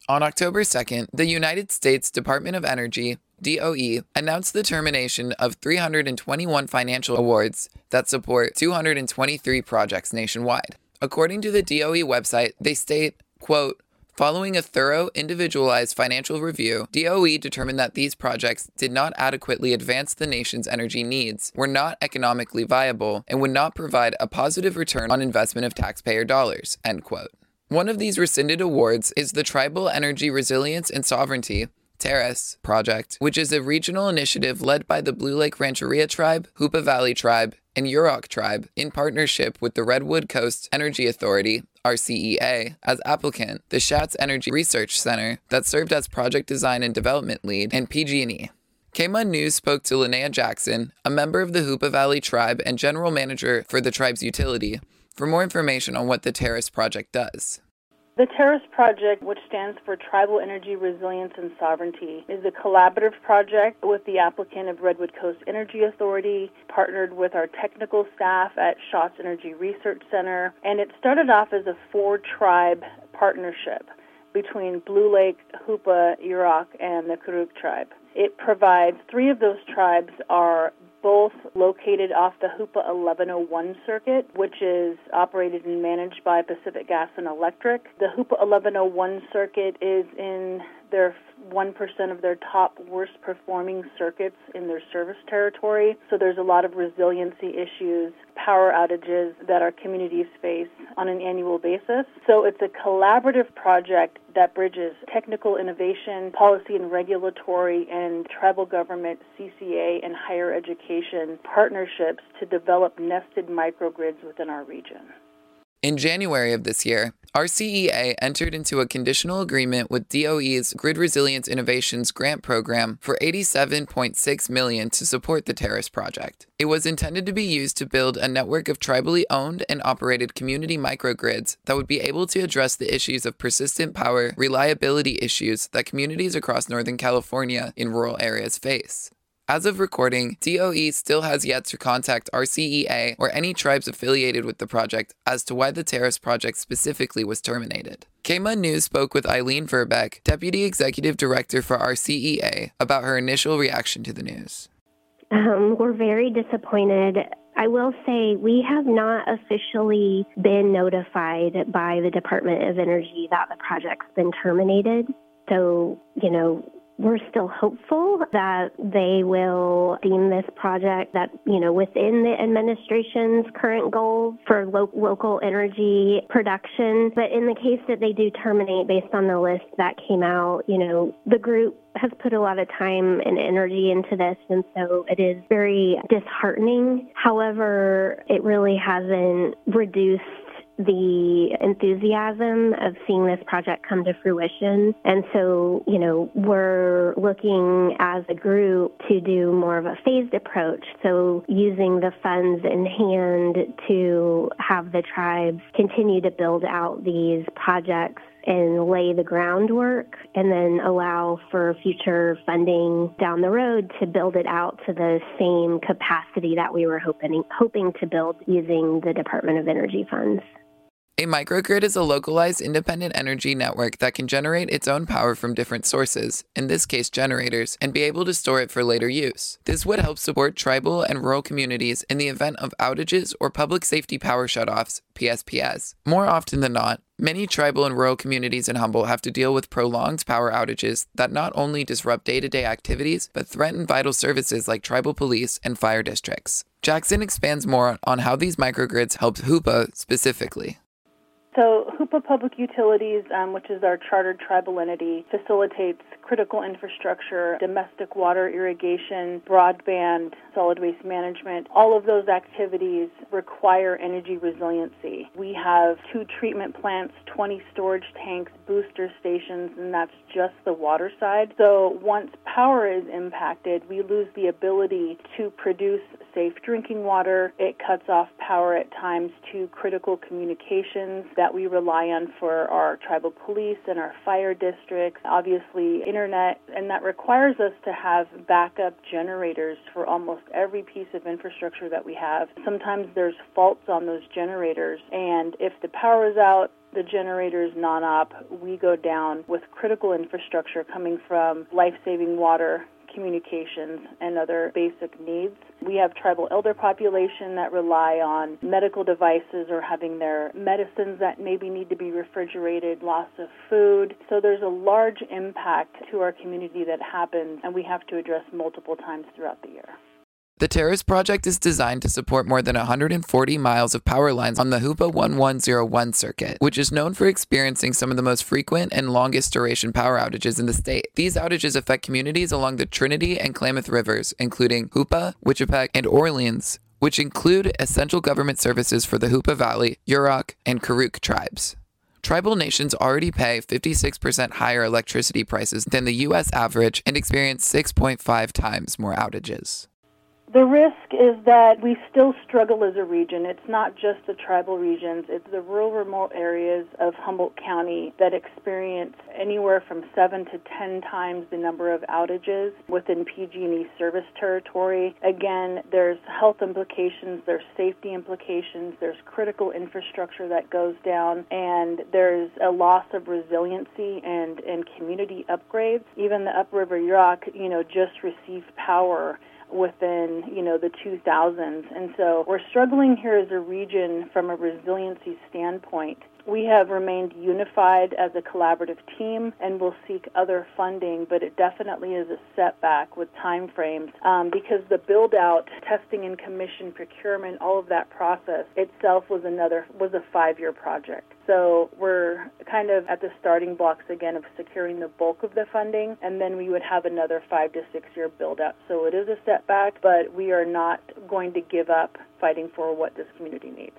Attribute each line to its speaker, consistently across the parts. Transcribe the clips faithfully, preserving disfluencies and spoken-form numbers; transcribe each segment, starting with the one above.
Speaker 1: On October second, the United States Department of Energy, D O E, announced the termination of three hundred twenty-one financial awards that support two hundred twenty-three projects nationwide. According to the D O E website, they state, quote, "Following a thorough, individualized financial review, D O E determined that these projects did not adequately advance the nation's energy needs, were not economically viable, and would not provide a positive return on investment of taxpayer dollars," end quote. One of these rescinded awards is the Tribal Energy Resilience and Sovereignty TERRAS project, which is a regional initiative led by the Blue Lake Rancheria Tribe, Hoopa Valley Tribe, and Yurok Tribe in partnership with the Redwood Coast Energy Authority, R C E A, as applicant, the Schatz Energy Research Center that served as project design and development lead, and P G and E. K M U N News spoke to Linnea Jackson, a member of the Hoopa Valley Tribe and general manager for the tribe's utility, for more information on what the TERRAS project does.
Speaker 2: The TERRAS project, which stands for Tribal Energy Resilience and Sovereignty, is a collaborative project with the applicant of Redwood Coast Energy Authority, partnered with our technical staff at Schatz Energy Research Center, and it started off as a four-tribe partnership between Blue Lake, Hoopa, Yurok, and the Karuk tribe. It provides, three of those tribes are both located off the Hoopa eleven oh one circuit, which is operated and managed by Pacific Gas and Electric. The Hoopa eleven oh one circuit is in their one percent of their top worst performing circuits in their service territory. So there's a lot of resiliency issues, power outages that our communities face on an annual basis. So it's a collaborative project that bridges technical innovation, policy and regulatory, and tribal government, C C A, and higher education partnerships to develop nested microgrids within our region.
Speaker 1: In January of this year, R C E A entered into a conditional agreement with D O E's Grid Resilience Innovations grant program for eighty-seven point six million dollars to support the TERRAS project. It was intended to be used to build a network of tribally owned and operated community microgrids that would be able to address the issues of persistent power reliability issues that communities across Northern California in rural areas face. As of recording, D O E still has yet to contact R C E A or any tribes affiliated with the project as to why the TERRAS project specifically was terminated. K M U N News spoke with Eileen Verbeck, Deputy Executive Director for R C E A, about her initial reaction to the news.
Speaker 3: Um, we're very disappointed. I will say we have not officially been notified by the Department of Energy that the project's been terminated. So, you know, we're still hopeful that they will deem this project that, you know, within the administration's current goals for lo- local energy production. But in the case that they do terminate based on the list that came out, you know, the group has put a lot of time and energy into this, and so it is very disheartening. However, it really hasn't reduced the enthusiasm of seeing this project come to fruition. And so, you know, we're looking as a group to do more of a phased approach. So using the funds in hand to have the tribes continue to build out these projects and lay the groundwork, and then allow for future funding down the road to build it out to the same capacity that we were hoping hoping to build using the Department of Energy funds.
Speaker 1: A microgrid is a localized independent energy network that can generate its own power from different sources, in this case generators, and be able to store it for later use. This would help support tribal and rural communities in the event of outages or public safety power shutoffs, P S P S. More often than not, many tribal and rural communities in Humboldt have to deal with prolonged power outages that not only disrupt day-to-day activities, but threaten vital services like tribal police and fire districts. Jackson expands more on how these microgrids help Hoopa specifically.
Speaker 2: So Hoopa Public Utilities, um, which is our chartered tribal entity, facilitates critical infrastructure, domestic water irrigation, broadband, solid waste management. All of those activities require energy resiliency. We have two treatment plants, twenty storage tanks, booster stations, and that's just the water side. So once power is impacted, we lose the ability to produce safe drinking water. It cuts off power at times to critical communications that we rely on for our tribal police and our fire districts, obviously internet, and that requires us to have backup generators for almost every piece of infrastructure that we have. Sometimes there's faults on those generators, and if the power is out, the generators non-op, we go down with critical infrastructure coming from life-saving water, communications, and other basic needs. We have tribal elder population that rely on medical devices or having their medicines that maybe need to be refrigerated, loss of food. So there's a large impact to our community that happens, and we have to address multiple times throughout the year.
Speaker 1: The Terrace project is designed to support more than one hundred forty miles of power lines on the Hoopa one one zero one circuit, which is known for experiencing some of the most frequent and longest duration power outages in the state. These outages affect communities along the Trinity and Klamath rivers, including Hoopa, Wichipeg, and Orleans, which include essential government services for the Hoopa Valley, Yurok, and Karuk tribes. Tribal nations already pay fifty-six percent higher electricity prices than the U S average and experience six point five times more outages.
Speaker 2: The risk is that we still struggle as a region. It's not just the tribal regions. It's the rural, remote areas of Humboldt County that experience anywhere from seven to ten times the number of outages within P G and E service territory. Again, there's health implications, there's safety implications, there's critical infrastructure that goes down, and there's a loss of resiliency and, and community upgrades. Even the Upriver Yurok, you know, just received power within, you know, the two thousands. And so we're struggling here as a region from a resiliency standpoint. We have remained unified as a collaborative team, and we'll seek other funding, but it definitely is a setback with time frames um, because the build-out, testing and commission, procurement, all of that process itself was another was a five-year project. So we're kind of at the starting blocks again of securing the bulk of the funding, and then we would have another five to six-year build-out. So it is a setback, but we are not going to give up fighting for what this community needs.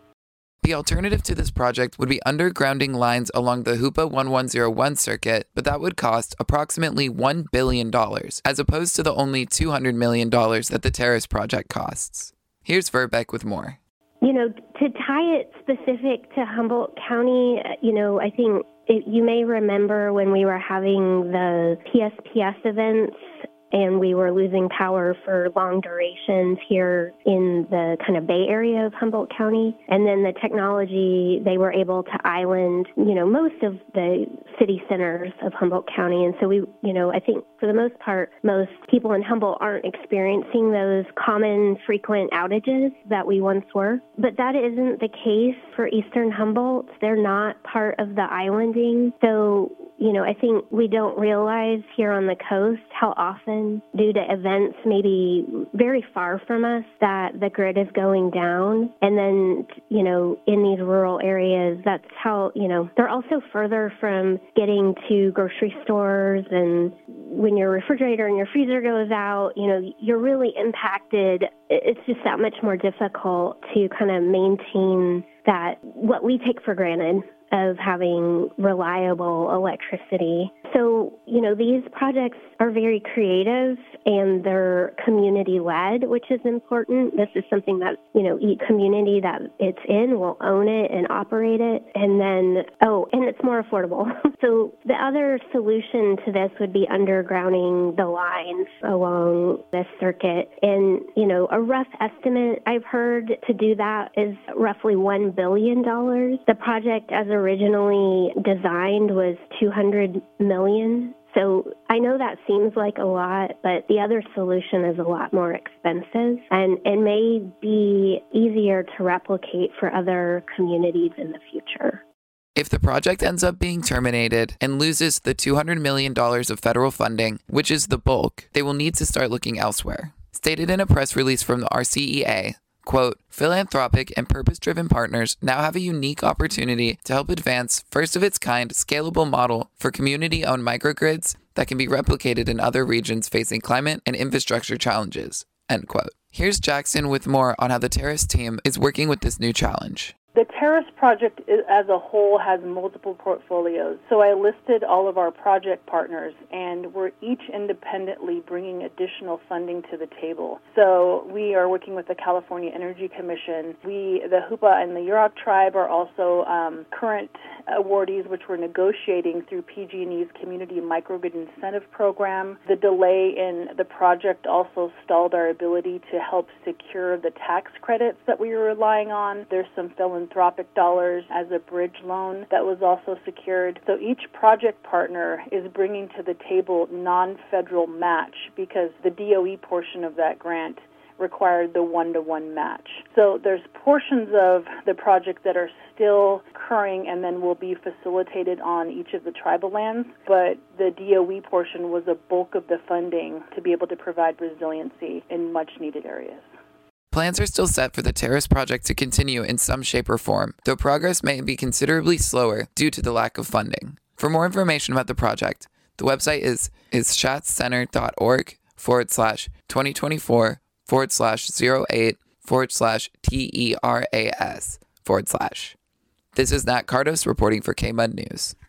Speaker 1: The alternative to this project would be undergrounding lines along the Hoopa one one zero one circuit, but that would cost approximately one billion dollars, as opposed to the only two hundred million dollars that the Terrace project costs. Here's Verbeck with more.
Speaker 3: You know, to tie it specific to Humboldt County, you know, I think it, you may remember when we were having the P S P S events and we were losing power for long durations here in the kind of Bay Area of Humboldt County. And then the technology, they were able to island, you know, most of the city centers of Humboldt County. And so we, you know, I think for the most part, most people in Humboldt aren't experiencing those common frequent outages that we once were. But that isn't the case for Eastern Humboldt. They're not part of the islanding. So, you know, I think we don't realize here on the coast how often, due to events maybe very far from us, that the grid is going down. And then, you know, in these rural areas, that's how, you know, they're also further from getting to grocery stores. And when your refrigerator and your freezer goes out, you know, you're really impacted. It's just that much more difficult to kind of maintain that, what we take for granted, of having reliable electricity. So, you know, these projects are very creative and they're community-led, which is important. This is something that, you know, each community that it's in will own it and operate it. And then, oh, and it's more affordable. So the other solution to this would be undergrounding the lines along this circuit. And, you know, a rough estimate I've heard to do that is roughly one billion dollars. The project as originally designed was two hundred million dollars. So I know that seems like a lot, but the other solution is a lot more expensive and, and may be easier to replicate for other communities in the future.
Speaker 1: If the project ends up being terminated and loses the two hundred million dollars of federal funding, which is the bulk, they will need to start looking elsewhere. Stated in a press release from the R C E A, quote, philanthropic and purpose-driven partners now have a unique opportunity to help advance first-of-its-kind scalable model for community-owned microgrids that can be replicated in other regions facing climate and infrastructure challenges, end quote. Here's Jackson with more on how the Terrace team is working with this new challenge.
Speaker 2: The Terrace project as a whole has multiple portfolios. So I listed all of our project partners, and we're each independently bringing additional funding to the table. So we are working with the California Energy Commission. We, the Hoopa and the Yurok tribe, are also um, current awardees, which we're negotiating through P G and E's Community Microgrid Incentive Program. The delay in the project also stalled our ability to help secure the tax credits that we were relying on. There's some philanthropic philanthropic dollars as a bridge loan that was also secured. So each project partner is bringing to the table non-federal match because the D O E portion of that grant required the one-to-one match. So there's portions of the project that are still occurring and then will be facilitated on each of the tribal lands, but the D O E portion was a bulk of the funding to be able to provide resiliency in much-needed areas.
Speaker 1: Plans are still set for the Terrace project to continue in some shape or form, though progress may be considerably slower due to the lack of funding. For more information about the project, the website is is schatzcenter.org forward slash 2024 forward slash 08 forward slash TERAS forward slash. This is Nat Cardos reporting for K M U D News.